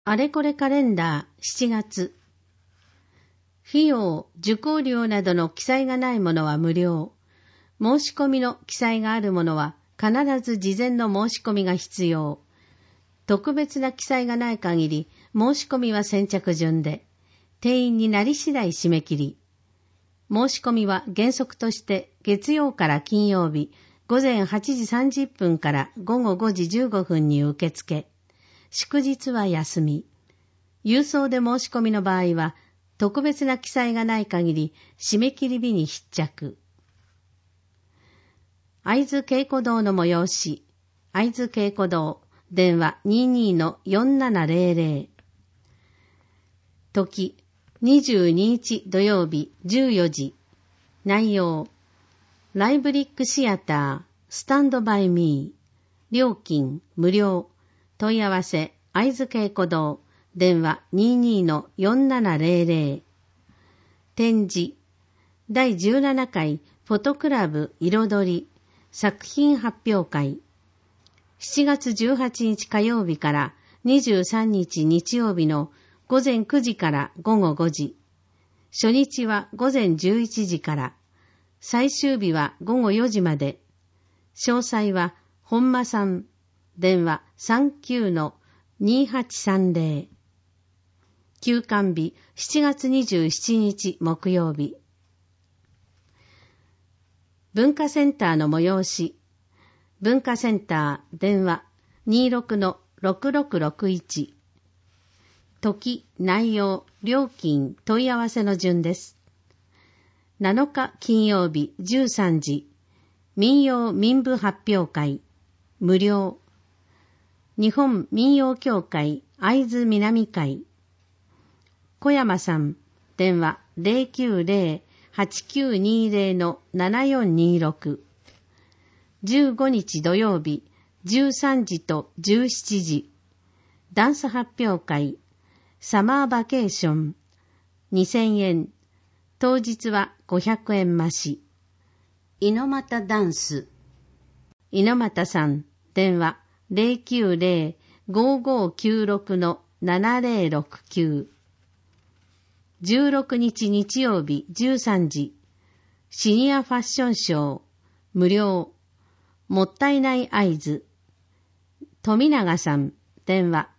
あれこれカレンダー7月。費用、受講料などの記載がないものは無料。申し込みの記載があるものは必ず事前の申し込みが必要。特別な記載がない限り申し込みは先着順で、定員になり次第締め切り。申し込みは原則として月曜から金曜日午前8時30分から午後5時15分に受付。祝日は休み。郵送で申し込みの場合は、特別な記載がない限り、締め切り日に必着。会津稽古堂の催し。会津稽古堂、電話 22-4700。時、22日土曜日14時。内容、ライブリックシアター、スタンドバイミー。料金、無料。問い合わせ、会津稽古堂、電話 22-4700。展示、第17回フォトクラブ彩り作品発表会。7月18日火曜日から23日日曜日の午前9時から午後5時。初日は午前11時から、最終日は午後4時まで。詳細は本間さん、電話 39-2830。休館日7月27日木曜日。文化センターの催し。文化センター電話 26-6661。時、内容、料金、問い合わせの順です。7日金曜日13時。民謡民部発表会。無料。日本民謡協会会津南会。小山さん、電話 090-8920-7426。15日土曜日13時と17時。ダンス発表会サマーバケーション2000円。当日は500円増し。猪俣ダンス。猪俣さん、電話 090-5596-7069。16日日曜日13時。シニアファッションショー。無料。もったいない会津。富永さん、電話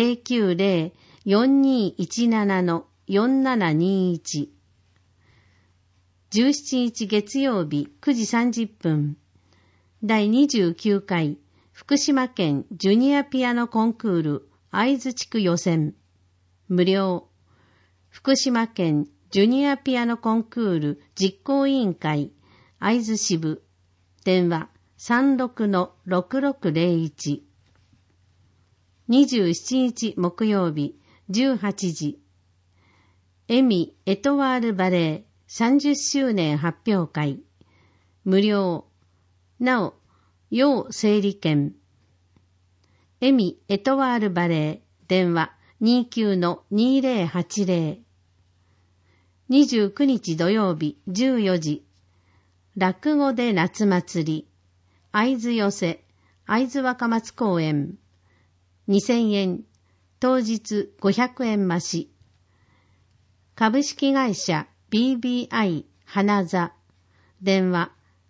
090-4217-4721。17日月曜日9時30分。第29回福島県ジュニアピアノコンクール会津地区予選。無料。福島県ジュニアピアノコンクール実行委員会会津支部。電話 36-6601。27日木曜日18時。エミ・エトワールバレエ30周年発表会。無料。なお、要整理券。エミ・エトワールバレエ電話 29-2080。29日土曜日14時。落語で夏祭り。会津寄せ、会津若松公園。2000円。当日500円増し。株式会社 BBI 花座。電話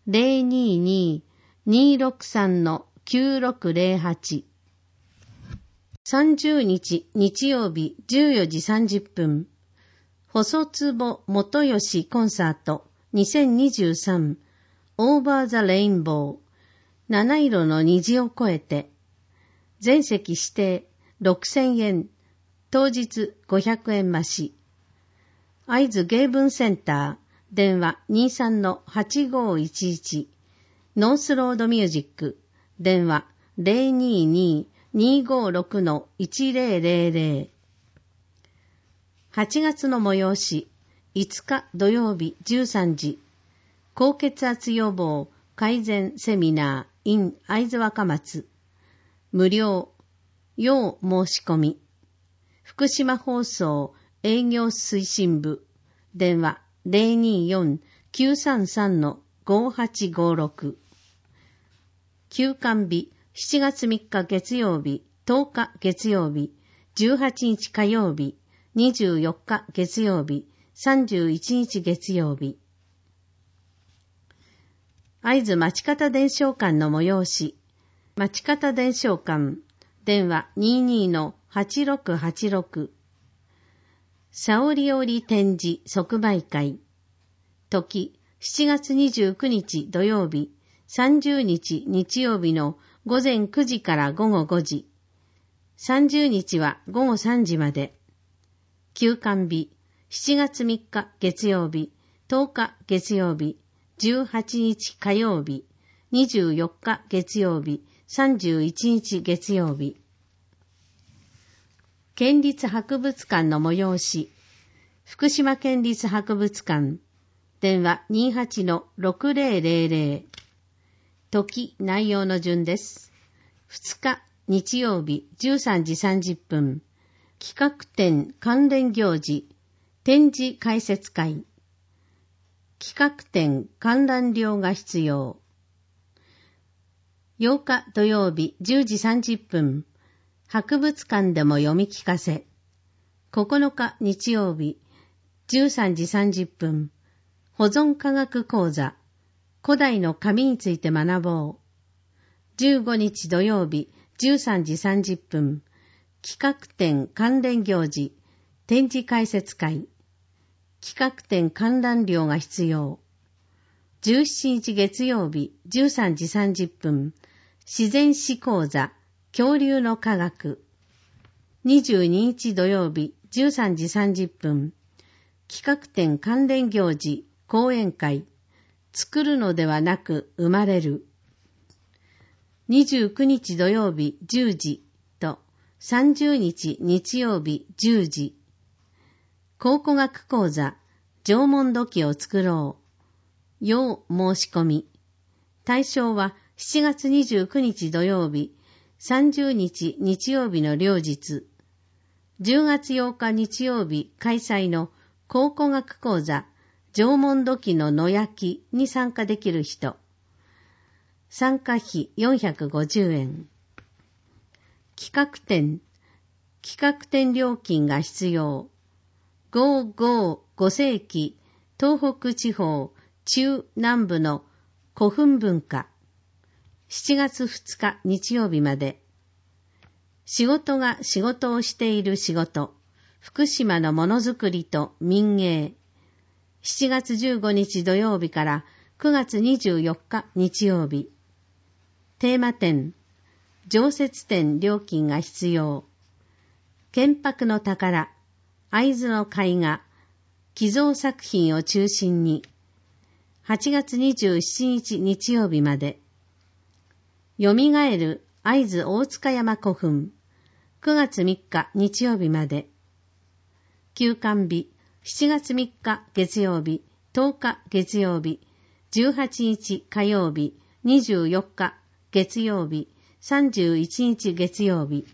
022-263-9608。30日日曜日14時30分。細坪元吉コンサート2023オーバーザレインボー七色の虹を越えて。全席指定6000円。当日500円増し。会津芸文センター電話 23-8511。ノースロードミュージック電話 022-256-1000。8月の催し。5日土曜日13時。高血圧予防改善セミナー in 会津若松。無料。要申し込み。福島放送営業推進部。電話 024-933-5856。休館日7月3日月曜日10日月曜日。 18日火曜日、24日月曜日、31日月曜日。会津町方伝承館の催し、町方伝承館、電話 22-8686。沙織織展示即売会。時、7月29日土曜日、30日日曜日の午前9時から午後5時。30日は午後3時まで。休館日、7月3日月曜日、10日月曜日、18日火曜日、24日月曜日、31日月曜日。県立博物館の催し、福島県立博物館、電話 28-6000。時、内容の順です。2日、日曜日、13時30分。企画展関連行事、展示解説会。企画展観覧料が必要。8日土曜日、10時30分。博物館でも読み聞かせ。9日日曜日、13時30分。保存科学講座。古代の紙について学ぼう。15日土曜日、13時30分。企画展関連行事、展示解説会。企画展観覧料が必要。17日月曜日、13時30分。自然史講座、恐竜の科学。22日土曜日、13時30分。企画展関連行事、講演会。作るのではなく生まれる。29日土曜日10時と30日日曜日10時。考古学講座、縄文土器を作ろう。要申し込み。対象は7月29日土曜日、30日日曜日の両日。10月8日日曜日開催の考古学講座、縄文土器の野焼きに参加できる人。参加費450円。企画展料金が必要。5世紀東北地方中南部の古墳文化。7月2日日曜日まで。仕事が仕事をしている仕事。福島のものづくりと民芸。7月15日土曜日から9月24日日曜日。テーマ展、常設展料金が必要。建白の宝、会津の絵画、寄贈作品を中心に、8月27日日曜日まで。よみがえる会津大塚山古墳、9月3日日曜日まで。休館日、7月3日月曜日、10日月曜日、18日火曜日、24日月曜日、31日月曜日。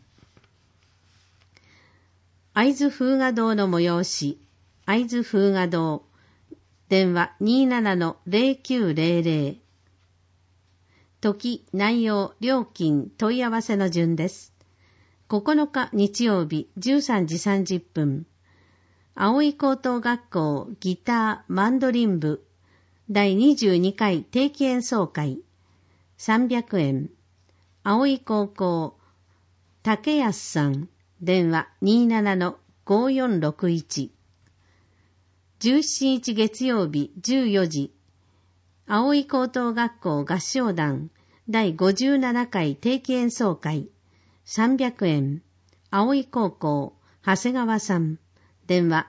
会津風雅堂の催し、会津風雅堂、電話 27-0900。時、内容、料金、問い合わせの順です。9日日曜日、13時30分。葵高等学校ギターマンドリン部第22回定期演奏会300円。葵高校竹安さん、電話 27-5461。17日月曜日14時。葵高等学校合唱団第57回定期演奏会300円。葵高校長谷川さん、電話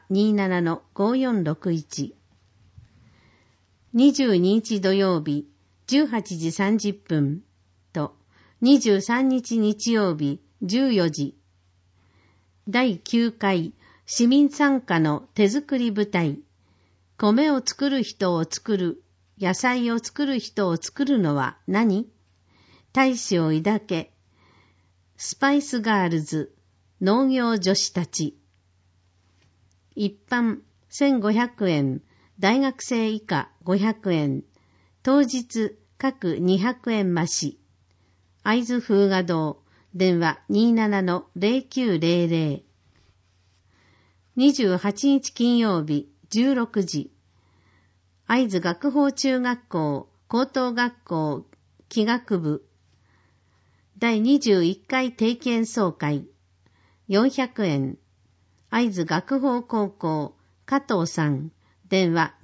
27-5461。22日土曜日18時30分と23日日曜日14時。第9回市民参加の手作り舞台。米を作る人を作る、野菜を作る人を作るのは何？大志を抱け。スパイスガールズ、農業女子たち。一般1500円、大学生以下500円。当日各200円増し。会津風雅堂電話 27-0900。28日金曜日16時、会津学法中学校高等学校器学部第21回定期演奏会400円。会津学法高校加藤さん、電話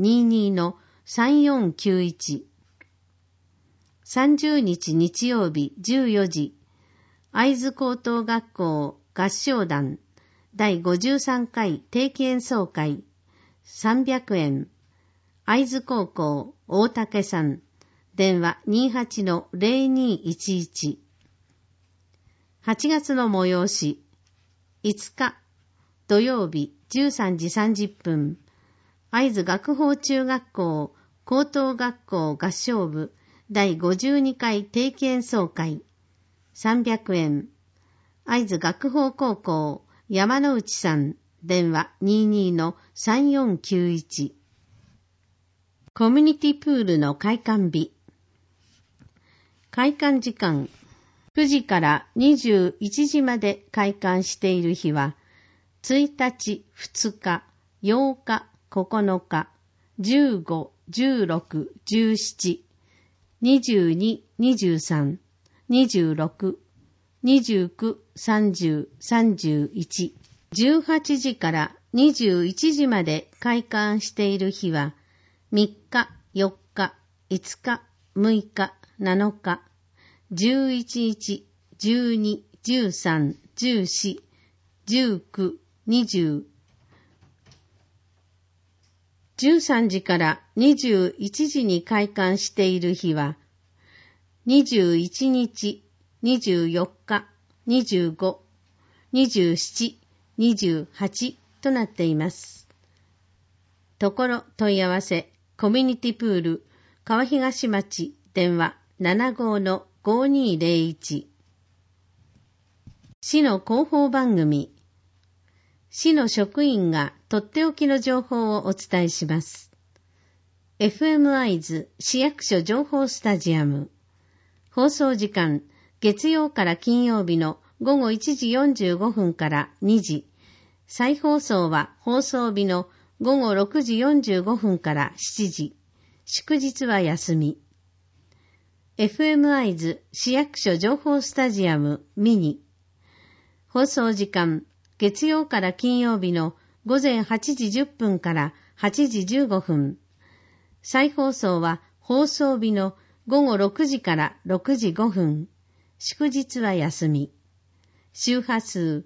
22-3491。30日日曜日14時、会津高等学校合唱団第53回定期演奏会300円。会津高校大竹さん、電話 28-0211。8月の催し、5日土曜日13時30分、会津学法中学校高等学校合唱部第52回定期演奏会300円。会津学法高校山内さん、電話 22-3491。コミュニティプールの開館日。開館時間9時から21時まで開館している日は、1日、2日、8日、9日、15、16、17、22、23、26、29、30、31、18時から21時まで開館している日は、3日、4日、5日、6日、7日、11日、12、13、14、19、20、13時から21時に開館している日は、21日、24日、25、27、28となっています。ところ問い合わせ、コミュニティプール、川東町、電話 75-5201。市の広報番組。市の職員がとっておきの情報をお伝えします。FM 会津市役所情報スタジアム。放送時間、月曜から金曜日の午後1時45分から2時。再放送は放送日の午後6時45分から7時。祝日は休み。FM 会津市役所情報スタジアムミニ。放送時間、月曜から金曜日の午前8時10分から8時15分。再放送は放送日の午後6時から6時5分。祝日は休み。周波数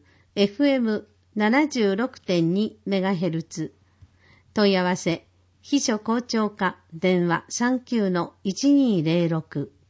FM76.2MHz。問い合わせ、秘書校長課電話 39-1206。